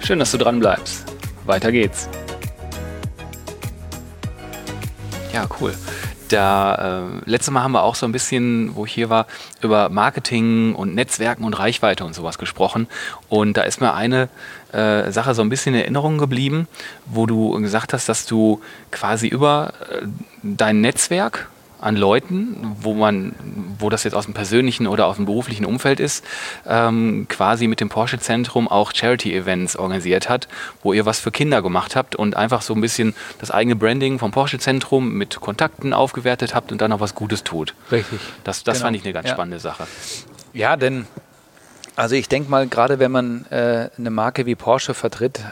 Schön, dass du dran bleibst. Weiter geht's. Ja, cool. Letztes Mal haben wir auch so ein bisschen, wo ich hier war, über Marketing und Netzwerken und Reichweite und sowas gesprochen. Und da ist mir eine Sache so ein bisschen in Erinnerung geblieben, wo du gesagt hast, dass du quasi über dein Netzwerk an Leuten, wo das jetzt aus dem persönlichen oder aus dem beruflichen Umfeld ist, quasi mit dem Porsche-Zentrum auch Charity-Events organisiert hat, wo ihr was für Kinder gemacht habt und einfach so ein bisschen das eigene Branding vom Porsche-Zentrum mit Kontakten aufgewertet habt und dann auch was Gutes tut. Richtig. Das genau. Fand ich eine ganz spannende Sache. Ja, denn also ich denke mal, gerade wenn man eine Marke wie Porsche vertritt,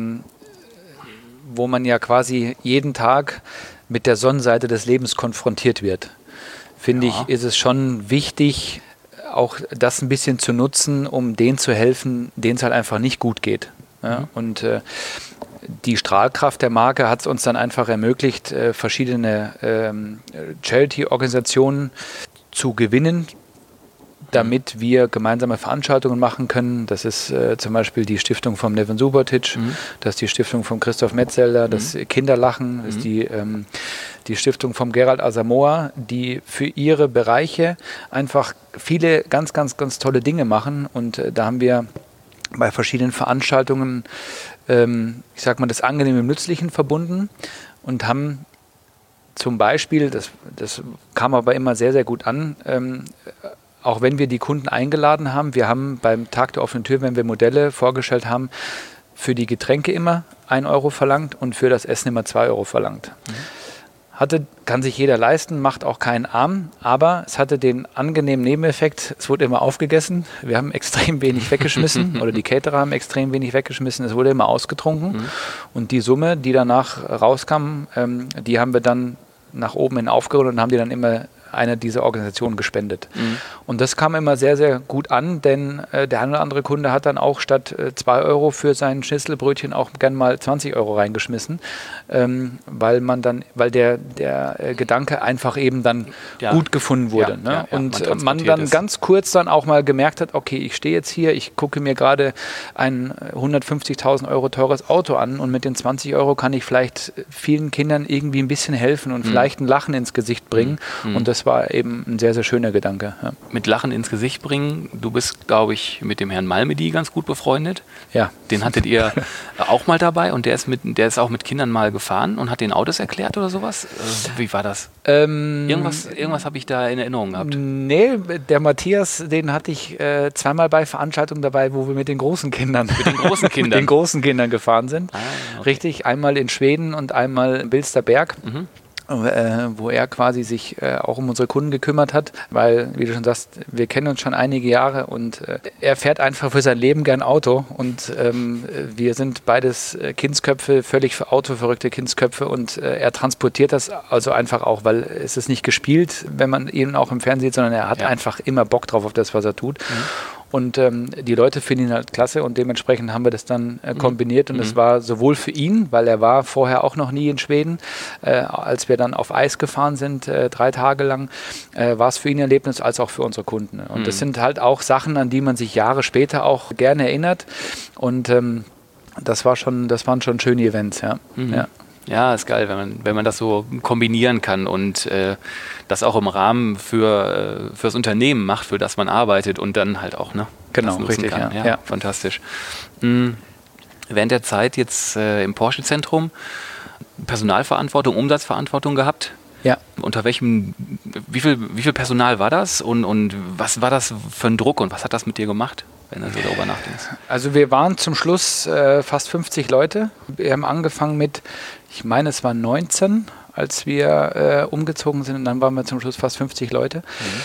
wo man ja quasi jeden Tag mit der Sonnenseite des Lebens konfrontiert wird, finde ich, ist es schon wichtig, auch das ein bisschen zu nutzen, um denen zu helfen, denen es halt einfach nicht gut geht. Ja? Und die Strahlkraft der Marke hat es uns dann einfach ermöglicht, verschiedene Charity-Organisationen zu gewinnen, damit wir gemeinsame Veranstaltungen machen können. Das ist zum Beispiel die Stiftung vom Neven Subotic, das ist die Stiftung von Christoph Metzelder, das Kinderlachen, das ist die Stiftung vom Gerald Asamoah, die für ihre Bereiche einfach viele ganz, ganz, ganz tolle Dinge machen. Und da haben wir bei verschiedenen Veranstaltungen, ich sag mal, das Angenehme mit Nützlichen verbunden und haben zum Beispiel, das kam aber immer sehr, sehr gut an, auch wenn wir die Kunden eingeladen haben, wir haben beim Tag der offenen Tür, wenn wir Modelle vorgestellt haben, für die Getränke immer 1 Euro verlangt und für das Essen immer 2 Euro verlangt. Kann sich jeder leisten, macht auch keinen arm, aber es hatte den angenehmen Nebeneffekt, es wurde immer aufgegessen, wir haben extrem wenig weggeschmissen oder die Caterer haben extrem wenig weggeschmissen, es wurde immer ausgetrunken und die Summe, die danach rauskam, die haben wir dann nach oben hin aufgerundet und haben die dann immer einer dieser Organisationen gespendet. Und das kam immer sehr, sehr gut an, denn der eine oder andere Kunde hat dann auch statt 2 Euro für sein Schnitzelbrötchen auch gern mal 20 Euro reingeschmissen, weil der Gedanke einfach eben dann gut gefunden wurde. Und man dann ganz kurz dann auch mal gemerkt hat, okay, ich stehe jetzt hier, ich gucke mir gerade ein 150.000 Euro teures Auto an und mit den 20 Euro kann ich vielleicht vielen Kindern irgendwie ein bisschen helfen und vielleicht ein Lachen ins Gesicht bringen. Und das war eben ein sehr, sehr schöner Gedanke. Ja. Mit Lachen ins Gesicht bringen, du bist, glaube ich, mit dem Herrn Malmedy ganz gut befreundet. Ja. Den hattet ihr auch mal dabei und der ist auch mit Kindern mal gefahren und hat den Autos erklärt oder sowas? Wie war das? Irgendwas habe ich da in Erinnerung gehabt. Nee, der Matthias, den hatte ich zweimal bei Veranstaltungen dabei, wo wir mit den großen Kindern mit den großen Kindern gefahren sind. Ah, okay. Richtig, einmal in Schweden und einmal in Bilsterberg. Wo er quasi sich auch um unsere Kunden gekümmert hat, weil, wie du schon sagst, wir kennen uns schon einige Jahre und er fährt einfach für sein Leben gern Auto und wir sind beides Kindsköpfe, völlig für Auto verrückte Kindsköpfe und er transportiert das also einfach auch, weil es ist nicht gespielt, wenn man ihn auch im Fernsehen sieht, sondern er hat einfach immer Bock drauf auf das, was er tut. Und die Leute finden ihn halt klasse und dementsprechend haben wir das dann kombiniert und es war sowohl für ihn, weil er war vorher auch noch nie in Schweden, als wir dann auf Eis gefahren sind, 3 Tage lang, war es für ihn ein Erlebnis, als auch für unsere Kunden. Und das sind halt auch Sachen, an die man sich Jahre später auch gerne erinnert und das waren schon schöne Events, ja. Ja. Ja, ist geil, wenn man das so kombinieren kann und das auch im Rahmen fürs Unternehmen macht, für das man arbeitet und dann halt auch genau, richtig kann. Ja, fantastisch. Während der Zeit jetzt im Porsche-Zentrum Personalverantwortung, Umsatzverantwortung gehabt? Ja. Wie viel Personal war das und was war das für ein Druck und was hat das mit dir gemacht, wenn du so darüber nachdenkst? Also wir waren zum Schluss fast 50 Leute. Wir haben angefangen mit, ich meine es waren 19, als wir umgezogen sind und dann waren wir zum Schluss fast 50 Leute.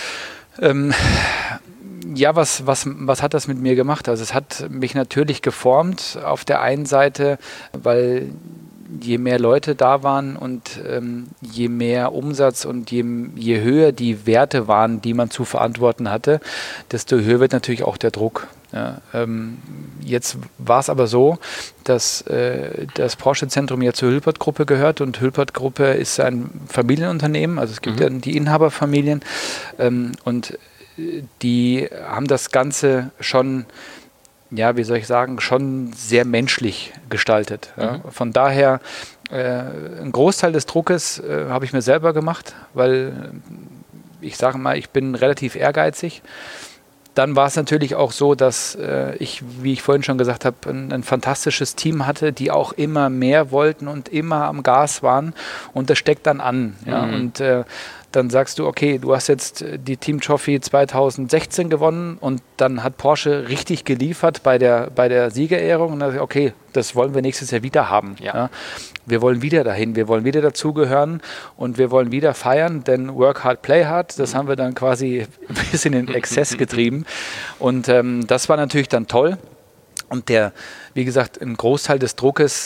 Ja, was hat das mit mir gemacht? Also es hat mich natürlich geformt auf der einen Seite, weil je mehr Leute da waren und je mehr Umsatz und je höher die Werte waren, die man zu verantworten hatte, desto höher wird natürlich auch der Druck. Ja, jetzt war es aber so, dass das Porsche-Zentrum ja zur Hülpert-Gruppe gehört und Hülpert-Gruppe ist ein Familienunternehmen, also es gibt ja die Inhaberfamilien und die haben das Ganze schon ja, wie soll ich sagen, schon sehr menschlich gestaltet. Ja. Von daher, ein Großteil des Druckes habe ich mir selber gemacht, weil ich sage mal, ich bin relativ ehrgeizig. Dann war es natürlich auch so, dass ich, wie ich vorhin schon gesagt habe, ein fantastisches Team hatte, die auch immer mehr wollten und immer am Gas waren. Und das steckt dann an. Ja? Und dann sagst du, okay, du hast jetzt die Team Trophy 2016 gewonnen und dann hat Porsche richtig geliefert bei der Siegerehrung. Und dann sagst du, okay, das wollen wir nächstes Jahr wieder haben. Ja. Ja? Wir wollen wieder dahin, wir wollen wieder dazugehören und wir wollen wieder feiern, denn Work hard, play hard, das haben wir dann quasi ein bisschen in Exzess getrieben. Und das war natürlich dann toll. Und wie gesagt, ein Großteil des Druckes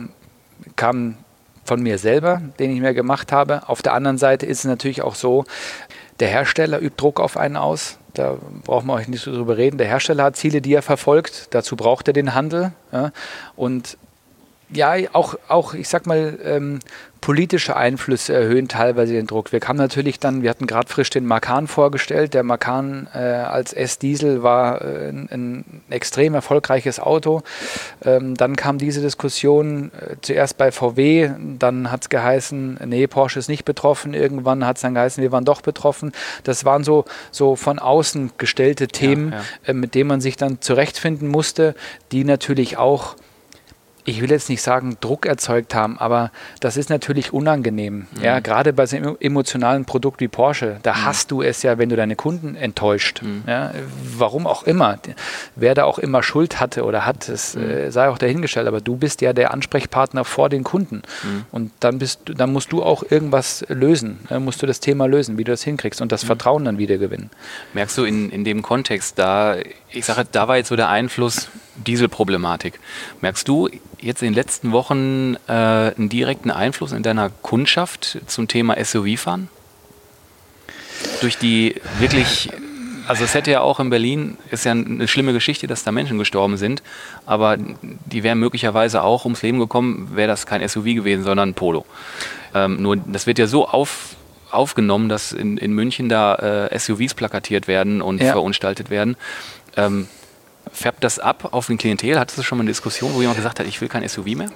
kam von mir selber, den ich mir gemacht habe. Auf der anderen Seite ist es natürlich auch so, der Hersteller übt Druck auf einen aus. Da brauchen wir euch nicht so drüber reden. Der Hersteller hat Ziele, die er verfolgt. Dazu braucht er den Handel. Ja? Und ja, auch ich sag mal, politische Einflüsse erhöhen teilweise den Druck. Wir hatten gerade frisch den Macan vorgestellt. Der Macan als S-Diesel war ein extrem erfolgreiches Auto. Dann kam diese Diskussion zuerst bei VW, dann hat es geheißen, nee, Porsche ist nicht betroffen. Irgendwann hat es dann geheißen, wir waren doch betroffen. Das waren so von außen gestellte Themen, mit denen man sich dann zurechtfinden musste, die natürlich auch, ich will jetzt nicht sagen, Druck erzeugt haben, aber das ist natürlich unangenehm. Ja, gerade bei so einem emotionalen Produkt wie Porsche, da hast du es ja, wenn du deine Kunden enttäuscht. Ja, warum auch immer. Wer da auch immer Schuld hatte oder hat, das sei auch dahingestellt, aber du bist ja der Ansprechpartner vor den Kunden. Und dann musst du auch irgendwas lösen. Musst du das Thema lösen, wie du das hinkriegst und das Vertrauen dann wieder gewinnen. Merkst du in dem Kontext, da war jetzt so der Einfluss Dieselproblematik. Merkst du jetzt in den letzten Wochen einen direkten Einfluss in deiner Kundschaft zum Thema SUV-Fahren? Durch die wirklich, also es hätte ja auch in Berlin, ist ja eine schlimme Geschichte, dass da Menschen gestorben sind, aber die wären möglicherweise auch ums Leben gekommen, wäre das kein SUV gewesen, sondern ein Polo. Nur das wird ja so aufgenommen, dass in München da SUVs plakatiert werden und verunstaltet werden. Färbt das ab auf den Klientel? Hattest du schon mal eine Diskussion, wo jemand gesagt hat, ich will kein SUV mehr?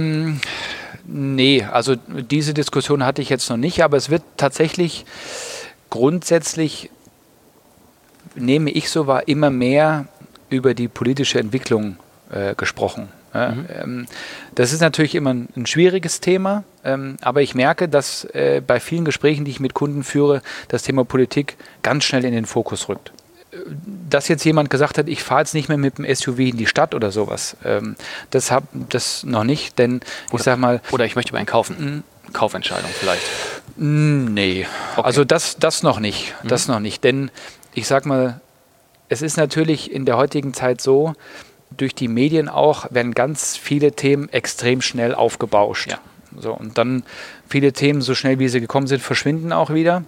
Nee, also diese Diskussion hatte ich jetzt noch nicht, aber es wird tatsächlich grundsätzlich, nehme ich so wahr, immer mehr über die politische Entwicklung gesprochen. Das ist natürlich immer ein schwieriges Thema, aber ich merke, dass bei vielen Gesprächen, die ich mit Kunden führe, das Thema Politik ganz schnell in den Fokus rückt. Dass jetzt jemand gesagt hat, ich fahre jetzt nicht mehr mit dem SUV in die Stadt oder sowas, das noch nicht, denn ich sag mal... Oder ich möchte mir einen kaufen. Kaufentscheidung vielleicht. Nee, okay. Also das noch nicht, das noch nicht, denn ich sag mal, es ist natürlich in der heutigen Zeit so, durch die Medien auch werden ganz viele Themen extrem schnell aufgebauscht. Ja. So, und dann viele Themen, so schnell wie sie gekommen sind, verschwinden auch wieder.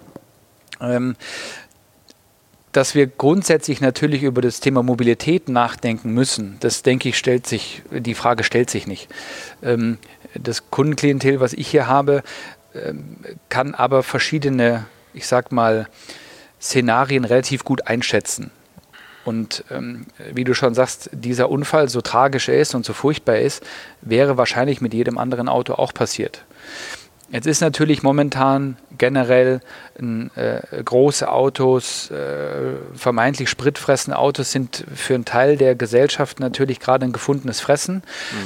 Dass wir grundsätzlich natürlich über das Thema Mobilität nachdenken müssen, das denke ich, die Frage stellt sich nicht. Das Kundenklientel, was ich hier habe, kann aber verschiedene, ich sag mal, Szenarien relativ gut einschätzen. Und wie du schon sagst, dieser Unfall, so tragisch er ist und so furchtbar ist, wäre wahrscheinlich mit jedem anderen Auto auch passiert. Jetzt ist natürlich momentan generell große Autos, vermeintlich spritfressende Autos sind für einen Teil der Gesellschaft natürlich gerade ein gefundenes Fressen.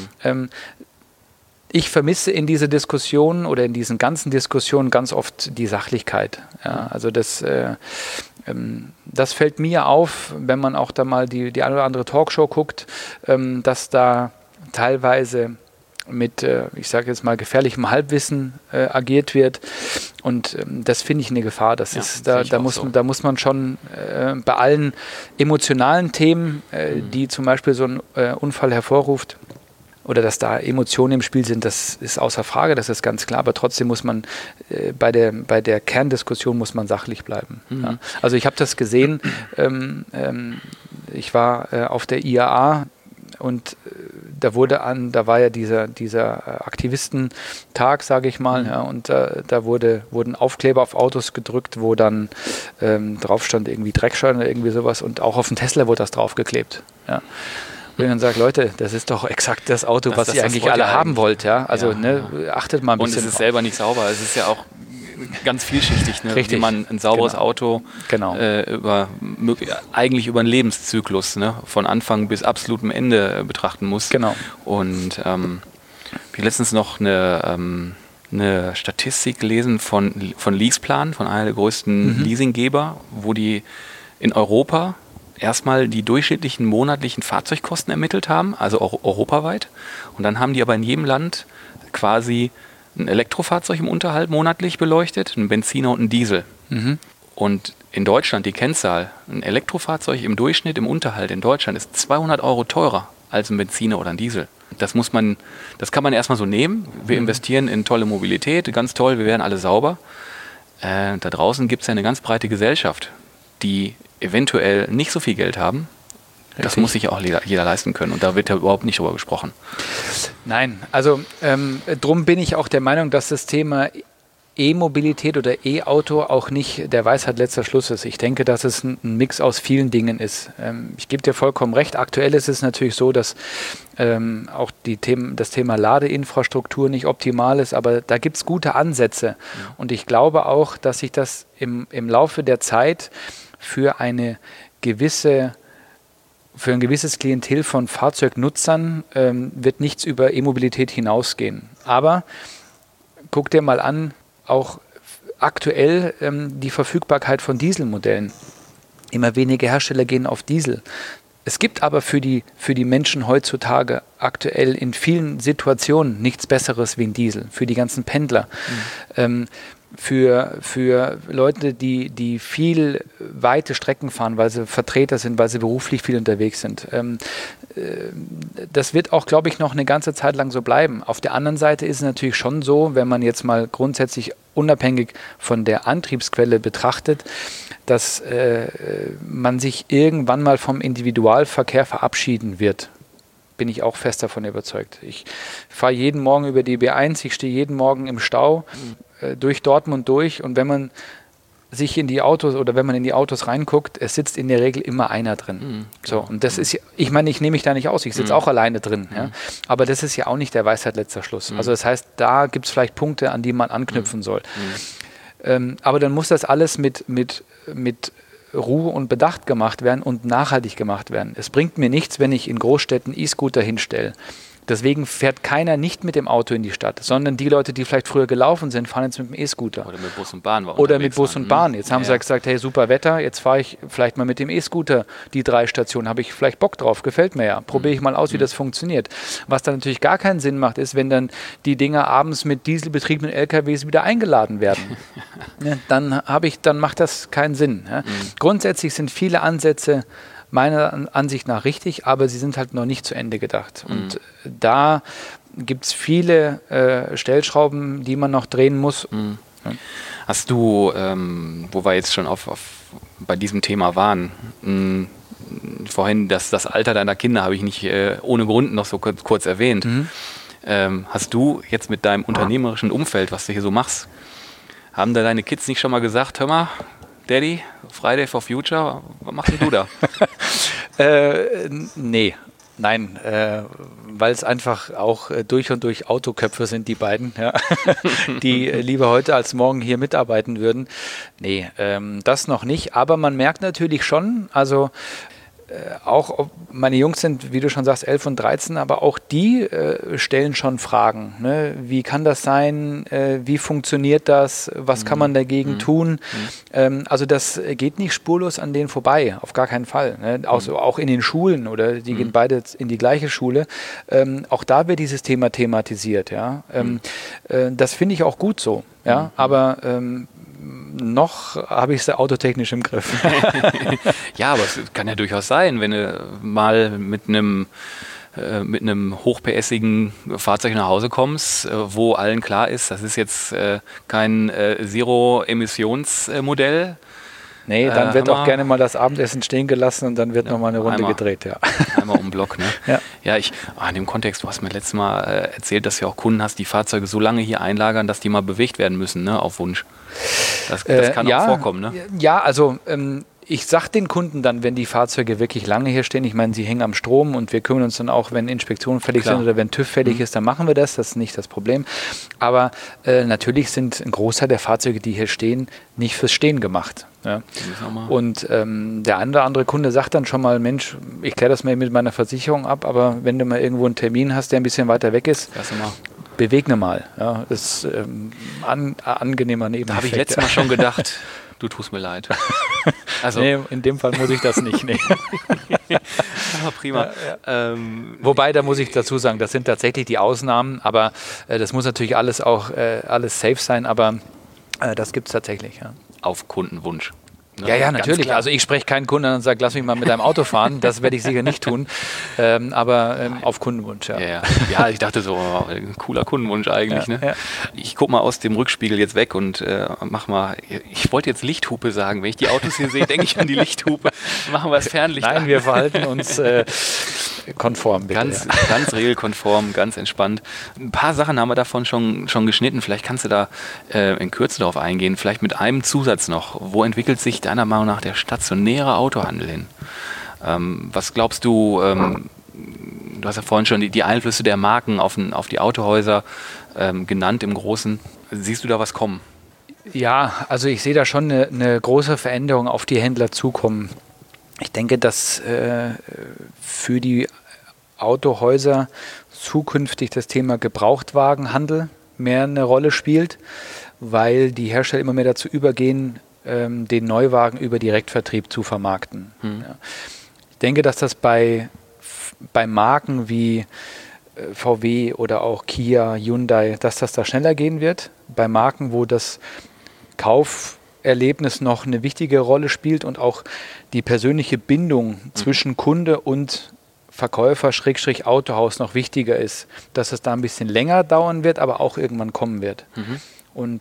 Ich vermisse in dieser Diskussion oder in diesen ganzen Diskussionen ganz oft die Sachlichkeit. Ja, also das fällt mir auf, wenn man auch da mal die eine oder andere Talkshow guckt, dass da teilweise mit, ich sage jetzt mal, gefährlichem Halbwissen agiert wird. Und das finde ich eine Gefahr. Da muss man schon bei allen emotionalen Themen, die zum Beispiel so ein Unfall hervorruft, oder dass da Emotionen im Spiel sind, das ist außer Frage, das ist ganz klar. Aber trotzdem muss man bei der Kerndiskussion muss man sachlich bleiben. Ja. Also ich habe das gesehen. Ich war auf der IAA und da war ja dieser Aktivistentag, sage ich mal, ja, und da wurden Aufkleber auf Autos gedrückt, wo dann drauf stand irgendwie Dreckschein oder irgendwie sowas, und auch auf dem Tesla wurde das draufgeklebt. Ja. Wo ich dann sage, Leute, das ist doch exakt das Auto, was ihr eigentlich alle haben wollt. Ja? Also achtet mal ein bisschen. Und es ist selber nicht sauber. Es ist ja auch ganz vielschichtig, ne? Richtig. Wie man ein sauberes Auto eigentlich über einen Lebenszyklus, ne? Von Anfang bis absolutem Ende betrachten muss. Genau. Und ich letztens noch eine Statistik gelesen von LeasePlan, von einer der größten Leasinggeber, wo die in Europa erstmal die durchschnittlichen monatlichen Fahrzeugkosten ermittelt haben, also auch europaweit. Und dann haben die aber in jedem Land quasi ein Elektrofahrzeug im Unterhalt monatlich beleuchtet, ein Benziner und ein Diesel. Und in Deutschland die Kennzahl, ein Elektrofahrzeug im Durchschnitt im Unterhalt in Deutschland ist 200 € teurer als ein Benziner oder ein Diesel. Das kann man erstmal so nehmen. Wir investieren in tolle Mobilität, ganz toll, wir werden alle sauber. Da draußen gibt es ja eine ganz breite Gesellschaft, die eventuell nicht so viel Geld haben. Das muss sich auch jeder leisten können und da wird ja überhaupt nicht drüber gesprochen. Nein, also drum bin ich auch der Meinung, dass das Thema E-Mobilität oder E-Auto auch nicht der Weisheit letzter Schluss ist. Ich denke, dass es ein Mix aus vielen Dingen ist. Ich gebe dir vollkommen recht. Aktuell ist es natürlich so, dass auch das Thema Ladeinfrastruktur nicht optimal ist, aber da gibt es gute Ansätze. Und ich glaube auch, dass sich das im Laufe der Zeit für ein gewisses Klientel von Fahrzeugnutzern wird nichts über E-Mobilität hinausgehen. Aber guck dir mal an, auch aktuell die Verfügbarkeit von Dieselmodellen. Immer weniger Hersteller gehen auf Diesel. Es gibt aber für die Menschen heutzutage aktuell in vielen Situationen nichts Besseres wie ein Diesel, für die ganzen Pendler. Für Leute, die viel weite Strecken fahren, weil sie Vertreter sind, weil sie beruflich viel unterwegs sind. Das wird auch, glaube ich, noch eine ganze Zeit lang so bleiben. Auf der anderen Seite ist es natürlich schon so, wenn man jetzt mal grundsätzlich unabhängig von der Antriebsquelle betrachtet, dass man sich irgendwann mal vom Individualverkehr verabschieden wird. Bin ich auch fest davon überzeugt. Ich fahre jeden Morgen über die B1, ich stehe jeden Morgen im Stau durch Dortmund durch und wenn man sich in die Autos reinguckt, es sitzt in der Regel immer einer drin. So, und das ist, ich meine, ich nehme mich da nicht aus, ich sitze auch alleine drin. Ja? Aber das ist ja auch nicht der Weisheit letzter Schluss. Also das heißt, da gibt es vielleicht Punkte, an die man anknüpfen soll. Aber dann muss das alles mit Ruhe und Bedacht gemacht werden und nachhaltig gemacht werden. Es bringt mir nichts, wenn ich in Großstädten E-Scooter hinstelle. Deswegen fährt keiner nicht mit dem Auto in die Stadt, sondern die Leute, die vielleicht früher gelaufen sind, fahren jetzt mit dem E-Scooter. Oder mit Bus und Bahn. Oder mit Bus und Bahn. Jetzt haben sie gesagt, hey, super Wetter, jetzt fahre ich vielleicht mal mit dem E-Scooter die 3 Stationen, habe ich vielleicht Bock drauf, gefällt mir ja. Probiere ich mal aus, wie das funktioniert. Was dann natürlich gar keinen Sinn macht, ist, wenn dann die Dinger abends mit dieselbetriebenen LKWs wieder eingeladen werden. Dann macht das keinen Sinn. Ja. Grundsätzlich sind viele Ansätze meiner Ansicht nach richtig, aber sie sind halt noch nicht zu Ende gedacht. Und da gibt es viele Stellschrauben, die man noch drehen muss. Hast du, wo wir jetzt schon bei diesem Thema waren, vorhin das Alter deiner Kinder habe ich nicht ohne Grund noch so kurz erwähnt. Hast du jetzt mit deinem unternehmerischen Umfeld, was du hier so machst, haben da deine Kids nicht schon mal gesagt, hör mal, Daddy, Friday for Future, was machst du da? Nein, weil es einfach auch durch und durch Autoköpfe sind, die beiden, ja, die lieber heute als morgen hier mitarbeiten würden. Nee, das noch nicht, aber man merkt natürlich schon, also auch meine Jungs sind, wie du schon sagst, 11 und 13, aber auch die stellen schon Fragen. Ne? Wie kann das sein? Wie funktioniert das? Was kann man dagegen tun? Also das geht nicht spurlos an denen vorbei, auf gar keinen Fall. Ne? Auch in den Schulen, oder die gehen beide in die gleiche Schule. Auch da wird dieses Thema thematisiert. Ja? Das finde ich auch gut so. Ja? Aber noch habe ich es autotechnisch im Griff. Ja, aber es kann ja durchaus sein, wenn du mal mit einem hochpässigen Fahrzeug nach Hause kommst, wo allen klar ist, das ist jetzt kein Zero-Emissionsmodell. Nee, dann wird auch gerne mal das Abendessen stehen gelassen und dann wird nochmal eine Runde gedreht. Ja. Einmal um den Block, ne? Ja, in dem Kontext, du hast mir letztes Mal erzählt, dass du ja auch Kunden hast, die Fahrzeuge so lange hier einlagern, dass die mal bewegt werden müssen, ne, auf Wunsch. Das kann auch vorkommen, ne? Ja, also ich sage den Kunden dann, wenn die Fahrzeuge wirklich lange hier stehen, ich meine, sie hängen am Strom und wir kümmern uns dann auch, wenn Inspektionen fällig sind oder wenn TÜV fällig ist, dann machen wir das ist nicht das Problem. Aber natürlich sind ein Großteil der Fahrzeuge, die hier stehen, nicht fürs Stehen gemacht. Ja. Und der eine oder andere Kunde sagt dann schon mal, Mensch, ich kläre das mal mit meiner Versicherung ab, aber wenn du mal irgendwo einen Termin hast, der ein bisschen weiter weg ist, bewegne mal. Ja, das ist angenehmer Nebeneffekt. Da habe ich letztes Mal schon gedacht, du tust mir leid. Also, nee, in dem Fall muss ich das nicht. Nee. Aber prima. Ja. Wobei, da muss ich dazu sagen, das sind tatsächlich die Ausnahmen, aber das muss natürlich alles auch alles safe sein, aber das gibt es tatsächlich. Ja. Auf Kundenwunsch. Ja, natürlich. Also ich spreche keinen Kunden an und sage, lass mich mal mit deinem Auto fahren. Das werde ich sicher nicht tun. Aber auf Kundenwunsch, ja. Ja, ich dachte so, ein cooler Kundenwunsch eigentlich. Ne? Ja. Ich gucke mal aus dem Rückspiegel jetzt weg und mach mal, ich wollte jetzt Lichthupe sagen. Wenn ich die Autos hier sehe, denke ich an die Lichthupe. Machen wir das Fernlicht an. Nein, wir verhalten uns konform. Bitte, ganz regelkonform, ganz entspannt. Ein paar Sachen haben wir davon schon geschnitten. Vielleicht kannst du da in Kürze darauf eingehen. Vielleicht mit einem Zusatz noch. Wo entwickelt sich deiner Meinung nach der stationäre Autohandel hin? Was glaubst du, du hast ja vorhin schon die Einflüsse der Marken auf die Autohäuser genannt im Großen. Siehst du da was kommen? Ja, also ich sehe da schon eine große Veränderung auf die Händler zukommen. Ich denke, dass für die Autohäuser zukünftig das Thema Gebrauchtwagenhandel mehr eine Rolle spielt, weil die Hersteller immer mehr dazu übergehen, den Neuwagen über Direktvertrieb zu vermarkten. Ja. Ich denke, dass das bei Marken wie VW oder auch Kia, Hyundai, dass das da schneller gehen wird. Bei Marken, wo das Kauferlebnis noch eine wichtige Rolle spielt und auch die persönliche Bindung zwischen Kunde und Verkäufer / Autohaus noch wichtiger ist, dass es da ein bisschen länger dauern wird, aber auch irgendwann kommen wird. Und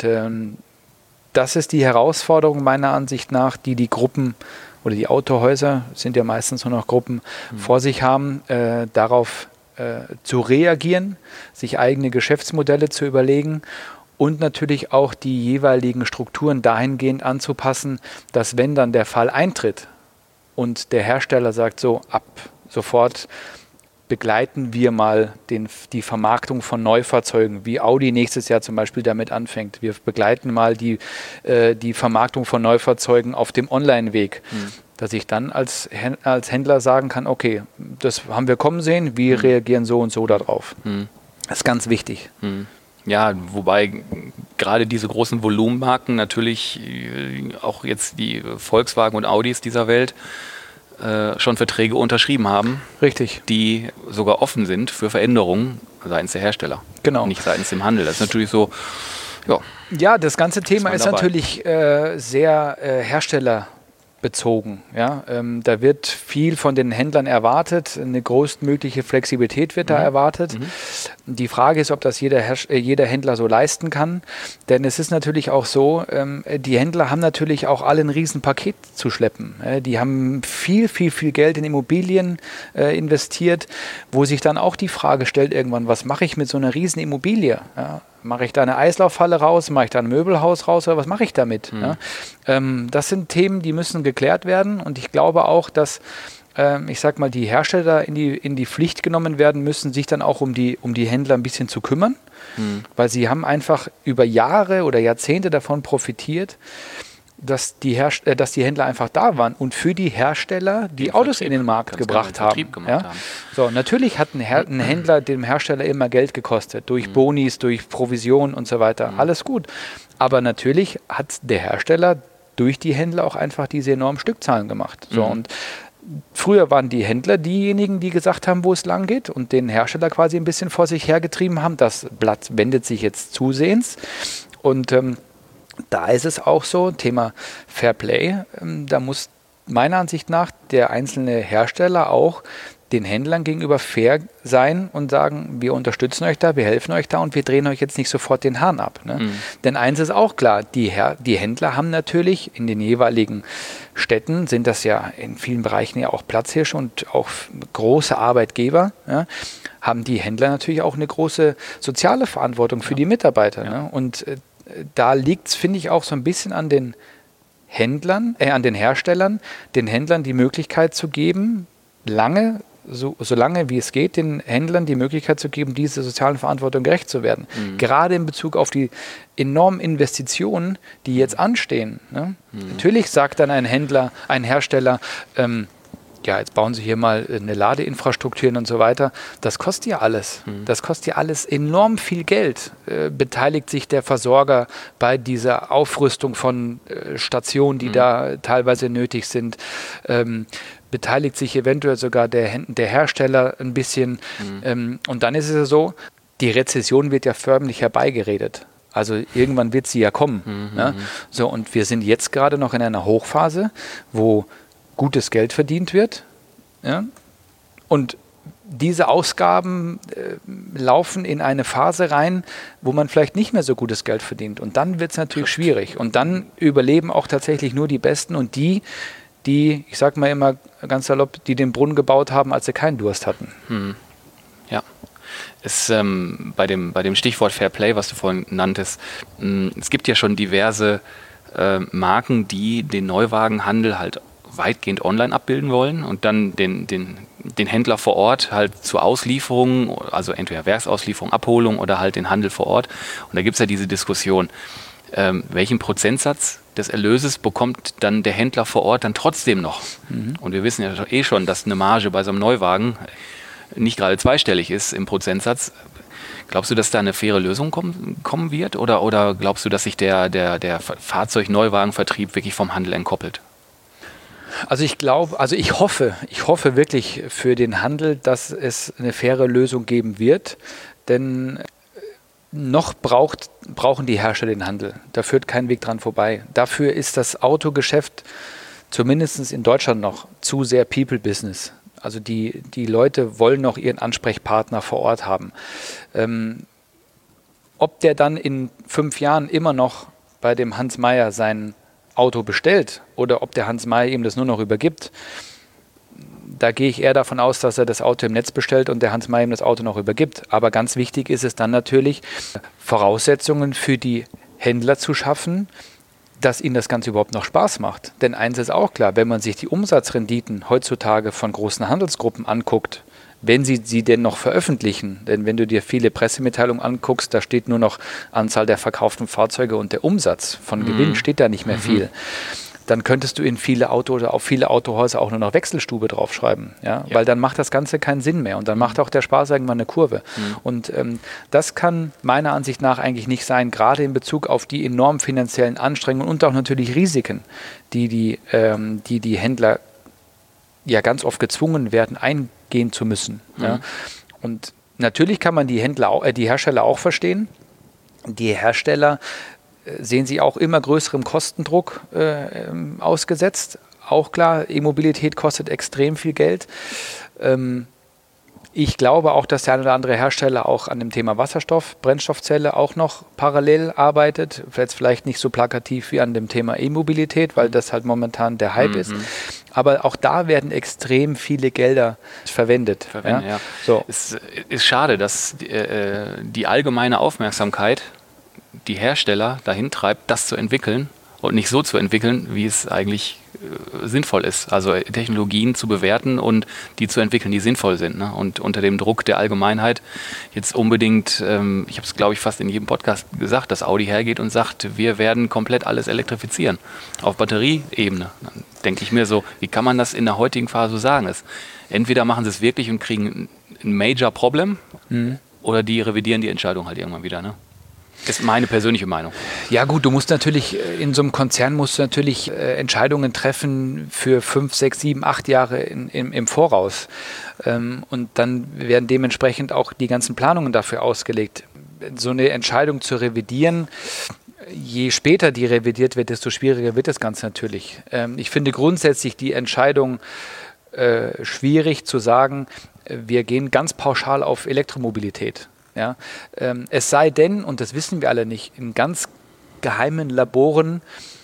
das ist die Herausforderung meiner Ansicht nach, die Gruppen oder die Autohäuser, sind ja meistens nur noch Gruppen, vor sich haben, darauf zu reagieren, sich eigene Geschäftsmodelle zu überlegen und natürlich auch die jeweiligen Strukturen dahingehend anzupassen, dass wenn dann der Fall eintritt und der Hersteller sagt, so ab sofort begleiten wir mal die Vermarktung von Neufahrzeugen, wie Audi nächstes Jahr zum Beispiel damit anfängt. Wir begleiten mal die Vermarktung von Neufahrzeugen auf dem Online-Weg, dass ich dann als Händler sagen kann, okay, das haben wir kommen sehen, wir reagieren so und so darauf. Das ist ganz wichtig. Ja, wobei gerade diese großen Volumenmarken natürlich auch jetzt die Volkswagen und Audis dieser Welt schon Verträge unterschrieben haben. Richtig. Die sogar offen sind für Veränderungen seitens der Hersteller. Genau. Nicht seitens dem Handel. Das ist natürlich so, ja. Ja, das ganze Thema ist natürlich sehr herstellerbezogen. Ja? Da wird viel von den Händlern erwartet. Eine größtmögliche Flexibilität wird da erwartet. Die Frage ist, ob das jeder Händler so leisten kann. Denn es ist natürlich auch so, die Händler haben natürlich auch alle ein Riesenpaket zu schleppen. Die haben viel Geld in Immobilien investiert, wo sich dann auch die Frage stellt irgendwann, was mache ich mit so einer riesen Immobilie? Ja? Mache ich da eine Eislaufhalle raus? Mache ich da ein Möbelhaus raus? Oder was mache ich damit? Ja? Das sind Themen, die müssen geklärt werden. Und ich glaube auch, dass ich sag mal, die Hersteller in die Pflicht genommen werden müssen, sich dann auch um die Händler ein bisschen zu kümmern, weil sie haben einfach über Jahre oder Jahrzehnte davon profitiert, dass die Händler einfach da waren und für die Hersteller die Autos in den Markt gebracht haben. Ja? So, natürlich hat ein Händler dem Hersteller immer Geld gekostet, durch Bonis, durch Provisionen und so weiter. Alles gut. Aber natürlich hat der Hersteller durch die Händler auch einfach diese enormen Stückzahlen gemacht. So, und früher waren die Händler diejenigen, die gesagt haben, wo es lang geht und den Hersteller quasi ein bisschen vor sich hergetrieben haben. Das Blatt wendet sich jetzt zusehends. Und da ist es auch so, Thema Fairplay, da muss meiner Ansicht nach der einzelne Hersteller auch den Händlern gegenüber fair sein und sagen, wir unterstützen euch da, wir helfen euch da und wir drehen euch jetzt nicht sofort den Hahn ab. Ne? Denn eins ist auch klar, die Händler haben natürlich in den jeweiligen Städten, sind das ja in vielen Bereichen ja auch Platzhirsche und auch große Arbeitgeber, ja, haben die Händler natürlich auch eine große soziale Verantwortung für die Mitarbeiter. Ne? Und da liegt es, finde ich, auch so ein bisschen an den an den Herstellern, den Händlern die Möglichkeit zu geben, solange wie es geht, den Händlern die Möglichkeit zu geben, dieser sozialen Verantwortung gerecht zu werden. Gerade in Bezug auf die enormen Investitionen, die jetzt anstehen. Ne? Natürlich sagt dann ein Hersteller, jetzt bauen Sie hier mal eine Ladeinfrastruktur hin und so weiter. Das kostet ja alles. Das kostet ja alles enorm viel Geld. Beteiligt sich der Versorger bei dieser Aufrüstung von Stationen, die da teilweise nötig sind. Beteiligt sich eventuell sogar der Hersteller ein bisschen. Und dann ist es ja so, die Rezession wird ja förmlich herbeigeredet. Also irgendwann wird sie ja kommen. Ne? So, und wir sind jetzt gerade noch in einer Hochphase, wo gutes Geld verdient wird. Ja? Und diese Ausgaben laufen in eine Phase rein, wo man vielleicht nicht mehr so gutes Geld verdient. Und dann wird es natürlich schwierig. Und dann überleben auch tatsächlich nur die Besten und die, ich sage mal immer ganz salopp, die den Brunnen gebaut haben, als sie keinen Durst hatten. Ja. Bei dem Stichwort Fair Play, was du vorhin nanntest, es gibt ja schon diverse Marken, die den Neuwagenhandel halt weitgehend online abbilden wollen und dann den Händler vor Ort halt zur Auslieferung, also entweder Werksauslieferung, Abholung oder halt den Handel vor Ort. Und da gibt es ja diese Diskussion, welchen Prozentsatz des Erlöses bekommt dann der Händler vor Ort dann trotzdem noch? Und wir wissen ja schon, dass eine Marge bei so einem Neuwagen nicht gerade zweistellig ist im Prozentsatz. Glaubst du, dass da eine faire Lösung kommen wird? Oder glaubst du, dass sich der Fahrzeug-Neuwagenvertrieb wirklich vom Handel entkoppelt? Also ich hoffe wirklich für den Handel, dass es eine faire Lösung geben wird, denn noch brauchen die Hersteller den Handel. Da führt kein Weg dran vorbei. Dafür ist das Autogeschäft zumindest in Deutschland noch zu sehr People-Business. Also die Leute wollen noch ihren Ansprechpartner vor Ort haben. Ob der dann in 5 Jahren immer noch bei dem Hans Meyer sein Auto bestellt oder ob der Hans Meyer ihm das nur noch übergibt, da gehe ich eher davon aus, dass er das Auto im Netz bestellt und der Hans Meyer ihm das Auto noch übergibt. Aber ganz wichtig ist es dann natürlich, Voraussetzungen für die Händler zu schaffen, dass ihnen das Ganze überhaupt noch Spaß macht. Denn eins ist auch klar, wenn man sich die Umsatzrenditen heutzutage von großen Handelsgruppen anguckt, wenn sie denn noch veröffentlichen, denn wenn du dir viele Pressemitteilungen anguckst, da steht nur noch Anzahl der verkauften Fahrzeuge und der Umsatz von Gewinn, steht da nicht mehr viel. Dann könntest du auf viele Autohäuser auch nur noch Wechselstube draufschreiben, ja? Weil dann macht das Ganze keinen Sinn mehr und dann macht auch der Spaß irgendwann eine Kurve. Und das kann meiner Ansicht nach eigentlich nicht sein, gerade in Bezug auf die enormen finanziellen Anstrengungen und auch natürlich Risiken, die Händler ja ganz oft gezwungen werden, eingehen zu müssen. Ja? Und natürlich kann man die Hersteller auch verstehen. Die Hersteller sehen sich auch immer größerem Kostendruck ausgesetzt. Auch klar, E-Mobilität kostet extrem viel Geld. Ich glaube auch, dass der eine oder andere Hersteller auch an dem Thema Wasserstoff, Brennstoffzelle auch noch parallel arbeitet. Vielleicht nicht so plakativ wie an dem Thema E-Mobilität, weil das halt momentan der Hype ist. Aber auch da werden extrem viele Gelder verwendet. Ja. So. Es ist schade, dass die allgemeine Aufmerksamkeit die Hersteller dahin treibt, das zu entwickeln und nicht so zu entwickeln, wie es eigentlich sinnvoll ist. Also Technologien zu bewerten und die zu entwickeln, die sinnvoll sind. Ne? Und unter dem Druck der Allgemeinheit jetzt unbedingt, ich habe es glaube ich fast in jedem Podcast gesagt, dass Audi hergeht und sagt, wir werden komplett alles elektrifizieren auf Batterieebene. Dann denke ich mir so, wie kann man das in der heutigen Phase so sagen? Entweder machen sie es wirklich und kriegen ein Major-Problem oder die revidieren die Entscheidung halt irgendwann wieder. Ne? Ist meine persönliche Meinung. Ja gut, du musst natürlich, in so einem Konzern Entscheidungen treffen für 5, 6, 7, 8 Jahre im Voraus. Und dann werden dementsprechend auch die ganzen Planungen dafür ausgelegt. So eine Entscheidung zu revidieren, je später die revidiert wird, desto schwieriger wird das Ganze natürlich. Ich finde grundsätzlich die Entscheidung schwierig zu sagen, wir gehen ganz pauschal auf Elektromobilität. Ja, es sei denn, und das wissen wir alle nicht, in ganz geheimen Laboren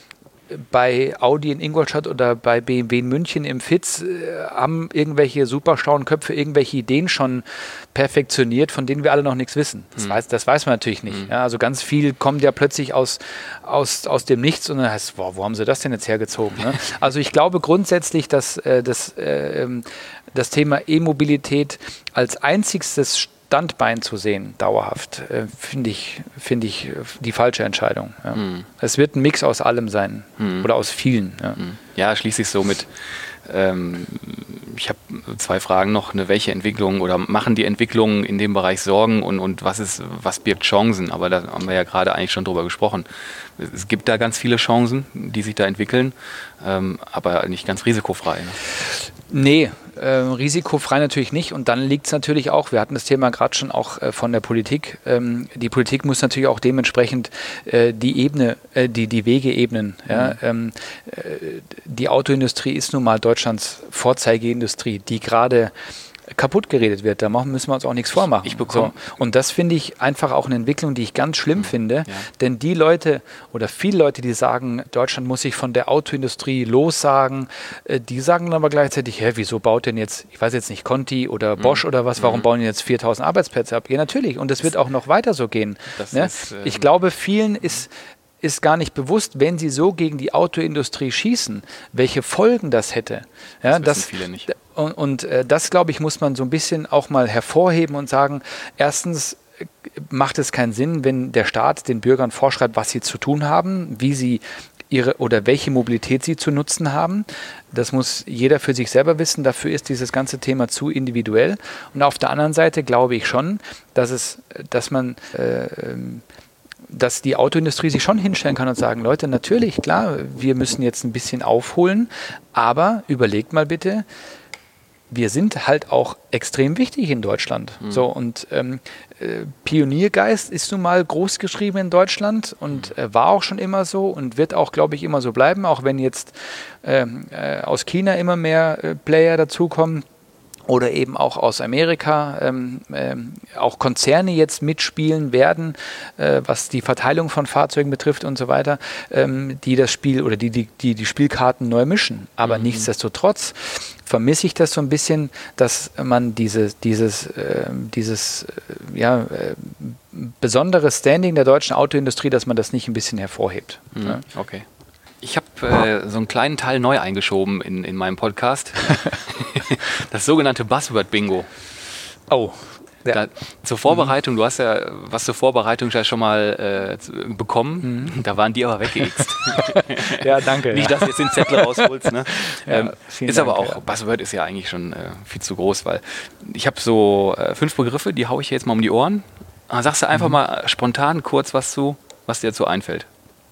bei Audi in Ingolstadt oder bei BMW in München im FIZ haben irgendwelche super schlauen Köpfe irgendwelche Ideen schon perfektioniert, von denen wir alle noch nichts wissen. Das weiß man natürlich nicht. Ja, also ganz viel kommt ja plötzlich aus dem Nichts und dann heißt es, wo haben sie das denn jetzt hergezogen? Ne? Also ich glaube grundsätzlich, dass das Thema E-Mobilität als einziges Standbein zu sehen, dauerhaft, finde ich die falsche Entscheidung. Ja. Es wird ein Mix aus allem sein oder aus vielen. Ja, ja, schließe ich so mit. Ich habe 2 Fragen noch. Welche Entwicklungen oder machen die Entwicklungen in dem Bereich Sorgen und was birgt Chancen? Aber da haben wir ja gerade eigentlich schon drüber gesprochen. Es gibt da ganz viele Chancen, die sich da entwickeln, aber nicht ganz risikofrei. Ne? Nee, risikofrei natürlich nicht. Und dann liegt es natürlich auch, wir hatten das Thema gerade schon auch von der Politik. Die Politik muss natürlich auch dementsprechend die Wege ebnen. Ja? Die Autoindustrie ist nun mal Deutschlands Vorzeigeindustrie, die gerade kaputt geredet wird. Da müssen wir uns auch nichts vormachen. Und das finde ich einfach auch eine Entwicklung, die ich ganz schlimm finde. Ja. Denn die Leute oder viele Leute, die sagen, Deutschland muss sich von der Autoindustrie lossagen, die sagen dann aber gleichzeitig, wieso baut denn jetzt, ich weiß jetzt nicht, Conti oder Bosch oder was, warum bauen jetzt 4.000 Arbeitsplätze ab? Ja, natürlich. Und es wird auch noch weiter so gehen. Ne? Ich glaube, vielen ist gar nicht bewusst, wenn sie so gegen die Autoindustrie schießen, welche Folgen das hätte. Ja, das wissen viele nicht. Und das, glaube ich, muss man so ein bisschen auch mal hervorheben und sagen, erstens macht es keinen Sinn, wenn der Staat den Bürgern vorschreibt, was sie zu tun haben, wie sie welche Mobilität sie zu nutzen haben. Das muss jeder für sich selber wissen. Dafür ist dieses ganze Thema zu individuell. Und auf der anderen Seite glaube ich schon, dass die Autoindustrie sich schon hinstellen kann und sagen, Leute, natürlich, klar, wir müssen jetzt ein bisschen aufholen, aber überlegt mal bitte, wir sind halt auch extrem wichtig in Deutschland. So, und Pioniergeist ist nun mal groß geschrieben in Deutschland und war auch schon immer so und wird auch, glaube ich, immer so bleiben, auch wenn jetzt aus China immer mehr Player dazukommen. Oder eben auch aus Amerika, auch Konzerne jetzt mitspielen werden, was die Verteilung von Fahrzeugen betrifft und so weiter, die das Spiel oder die Spielkarten neu mischen. Aber nichtsdestotrotz vermisse ich das so ein bisschen, dass man dieses besondere Standing der deutschen Autoindustrie, dass man das nicht ein bisschen hervorhebt. Ja? Okay. Ich habe so einen kleinen Teil neu eingeschoben in meinem Podcast. Das sogenannte Buzzword-Bingo. Oh. Ja. Zur Vorbereitung, du hast ja was zur Vorbereitung schon mal bekommen. Da waren die aber weggeixt. Ja, danke. Nicht, dass du jetzt den Zettel rausholst. Ne? Ja, ist Dank, aber auch, Buzzword ist ja eigentlich schon viel zu groß, weil ich habe so 5 Begriffe, die haue ich jetzt mal um die Ohren. Sagst du einfach mal spontan kurz was dir dazu einfällt.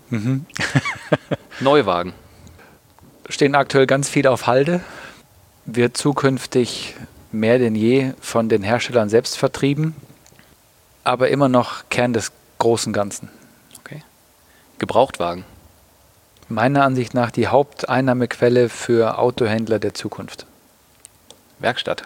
Neuwagen. Stehen aktuell ganz viel auf Halde. Wird zukünftig mehr denn je von den Herstellern selbst vertrieben, aber immer noch Kern des großen Ganzen. Okay. Gebrauchtwagen. Meiner Ansicht nach die Haupteinnahmequelle für Autohändler der Zukunft. Werkstatt.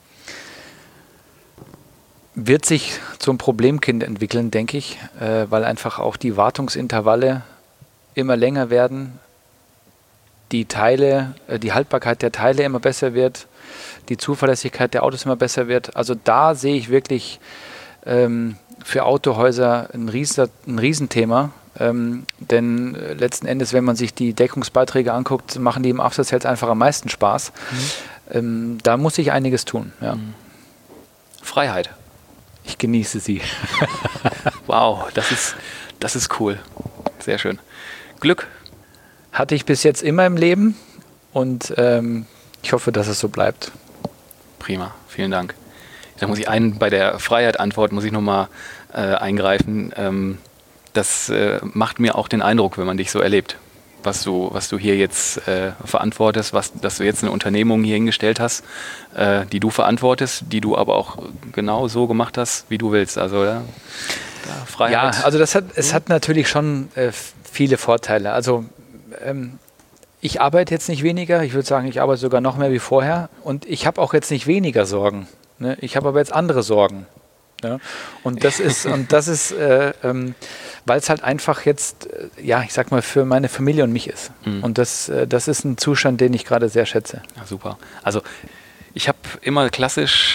Wird sich zum Problemkind entwickeln, denke ich, weil einfach auch die Wartungsintervalle immer länger werden, die Haltbarkeit der Teile immer besser wird, die Zuverlässigkeit der Autos immer besser wird. Also da sehe ich wirklich für Autohäuser ein Riesenthema. Denn letzten Endes, wenn man sich die Deckungsbeiträge anguckt, machen die im After Sales einfach am meisten Spaß. Da muss ich einiges tun. Ja. Freiheit. Ich genieße sie. Wow, das ist cool. Sehr schön. Glück. Hatte ich bis jetzt immer im Leben und ich hoffe, dass es so bleibt. Prima, vielen Dank. Da muss ich bei der Freiheit-Antwort muss ich nochmal eingreifen. Das macht mir auch den Eindruck, wenn man dich so erlebt, was du hier jetzt verantwortest, dass du jetzt eine Unternehmung hier hingestellt hast, die du verantwortest, die du aber auch genau so gemacht hast, wie du willst. Also Freiheit. Ja, also es hat natürlich schon viele Vorteile. Also ich arbeite jetzt nicht weniger, ich würde sagen, ich arbeite sogar noch mehr wie vorher und ich habe auch jetzt nicht weniger Sorgen. Ne? Ich habe aber jetzt andere Sorgen. Ja? Und das ist weil es halt einfach jetzt, ich sag mal, für meine Familie und mich ist. Und das ist ein Zustand, den ich gerade sehr schätze. Ja, super. Also ich habe immer klassisch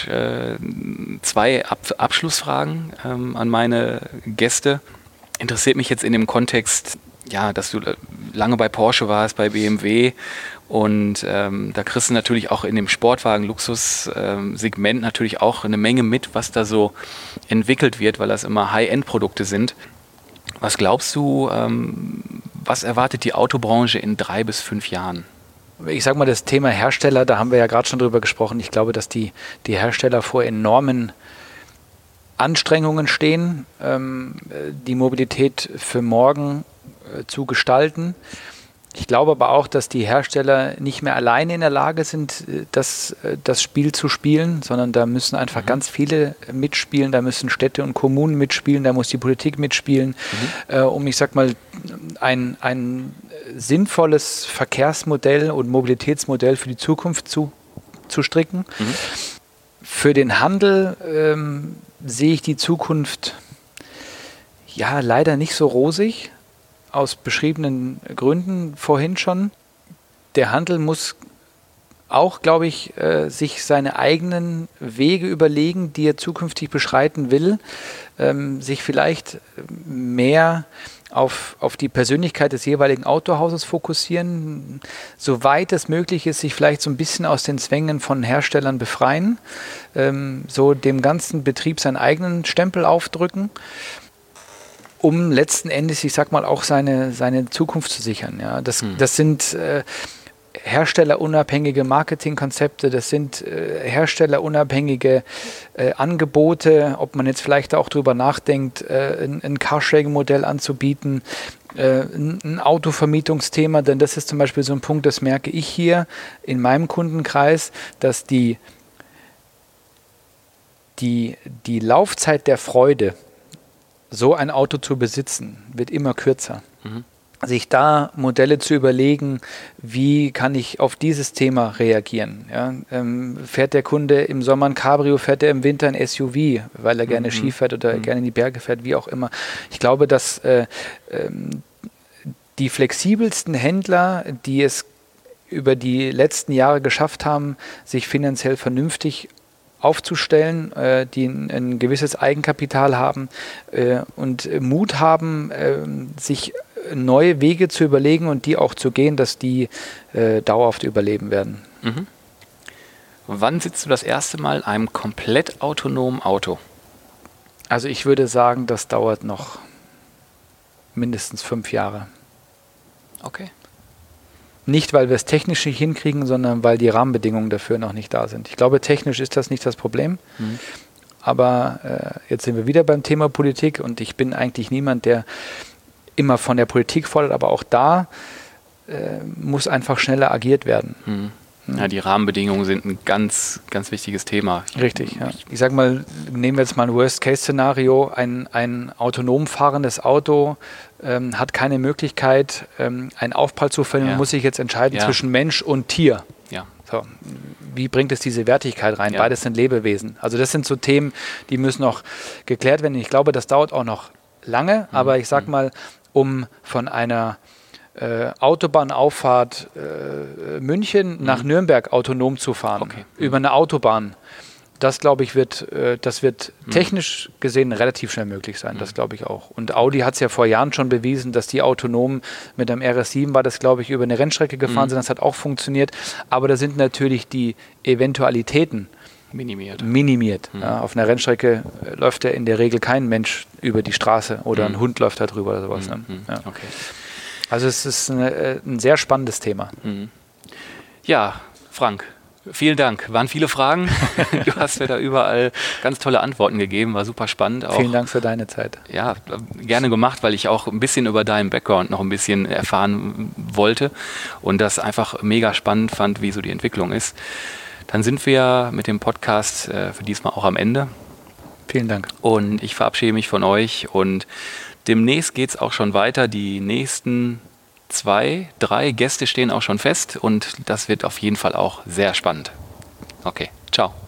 2 Abschlussfragen an meine Gäste. Interessiert mich jetzt in dem Kontext, dass du lange bei Porsche warst, bei BMW und da kriegst du natürlich auch in dem Sportwagen-Luxus-Segment natürlich auch eine Menge mit, was da so entwickelt wird, weil das immer High-End-Produkte sind. Was glaubst du, was erwartet die Autobranche in 3 bis 5 Jahren? Ich sage mal, das Thema Hersteller, da haben wir ja gerade schon drüber gesprochen. Ich glaube, dass die Hersteller vor enormen Anstrengungen stehen, die Mobilität für morgen zu gestalten. Ich glaube aber auch, dass die Hersteller nicht mehr alleine in der Lage sind, das Spiel zu spielen, sondern da müssen einfach ganz viele mitspielen, da müssen Städte und Kommunen mitspielen, da muss die Politik mitspielen, um, ich sag mal, ein sinnvolles Verkehrsmodell und Mobilitätsmodell für die Zukunft zu stricken. Für den Handel sehe ich die Zukunft leider nicht so rosig. Aus beschriebenen Gründen vorhin schon. Der Handel muss auch, glaube ich, sich seine eigenen Wege überlegen, die er zukünftig beschreiten will, sich vielleicht mehr auf die Persönlichkeit des jeweiligen Autohauses fokussieren, soweit es möglich ist, sich vielleicht so ein bisschen aus den Zwängen von Herstellern befreien, so dem ganzen Betrieb seinen eigenen Stempel aufdrücken, um letzten Endes, ich sag mal, auch seine Zukunft zu sichern. Ja. Das sind herstellerunabhängige Marketingkonzepte, das sind herstellerunabhängige Angebote, ob man jetzt vielleicht auch drüber nachdenkt, ein Carsharing-Modell anzubieten, ein Autovermietungsthema, denn das ist zum Beispiel so ein Punkt, das merke ich hier in meinem Kundenkreis, dass die Laufzeit der Freude, so ein Auto zu besitzen, wird immer kürzer. Sich da Modelle zu überlegen, wie kann ich auf dieses Thema reagieren. Ja? Fährt der Kunde im Sommer ein Cabrio, fährt er im Winter ein SUV, weil er gerne Ski fährt oder gerne in die Berge fährt, wie auch immer. Ich glaube, dass die flexibelsten Händler, die es über die letzten Jahre geschafft haben, sich finanziell vernünftig aufzustellen, die ein gewisses Eigenkapital haben und Mut haben, sich neue Wege zu überlegen und die auch zu gehen, dass die dauerhaft überleben werden. Wann sitzt du das erste Mal in einem komplett autonomen Auto? Also ich würde sagen, das dauert noch mindestens 5 Jahre. Okay. Nicht, weil wir es technisch nicht hinkriegen, sondern weil die Rahmenbedingungen dafür noch nicht da sind. Ich glaube, technisch ist das nicht das Problem. Aber jetzt sind wir wieder beim Thema Politik und ich bin eigentlich niemand, der immer von der Politik fordert, aber auch da muss einfach schneller agiert werden. Ja, die Rahmenbedingungen sind ein ganz, ganz wichtiges Thema. Richtig, ja. Ich sage mal, nehmen wir jetzt mal ein Worst-Case-Szenario, ein autonom fahrendes Auto hat keine Möglichkeit, einen Aufprall zu verhindern, muss sich jetzt entscheiden zwischen Mensch und Tier. Ja. So, wie bringt es diese Wertigkeit rein? Beides sind Lebewesen. Also das sind so Themen, die müssen noch geklärt werden. Ich glaube, das dauert auch noch lange, aber ich sage mal, um von einer Autobahnauffahrt München nach Nürnberg autonom zu fahren, über eine Autobahn, das glaube ich wird technisch gesehen relativ schnell möglich sein, das glaube ich auch. Und Audi hat es ja vor Jahren schon bewiesen, dass die autonom mit einem RS7 war das, glaube ich, über eine Rennstrecke gefahren sind, das hat auch funktioniert, aber da sind natürlich die Eventualitäten minimiert. Ja, auf einer Rennstrecke läuft ja in der Regel kein Mensch über die Straße oder ein Hund läuft da drüber oder sowas. Ne? Ja. Okay. Also es ist ein sehr spannendes Thema. Ja, Frank, vielen Dank. Waren viele Fragen. Du hast mir da überall ganz tolle Antworten gegeben. War super spannend. Auch, vielen Dank für deine Zeit. Ja, gerne gemacht, weil ich auch ein bisschen über deinen Background noch ein bisschen erfahren wollte und das einfach mega spannend fand, wie so die Entwicklung ist. Dann sind wir mit dem Podcast für diesmal auch am Ende. Vielen Dank. Und ich verabschiede mich von euch und demnächst geht es auch schon weiter. Die nächsten 2, 3 Gäste stehen auch schon fest und das wird auf jeden Fall auch sehr spannend. Okay, ciao.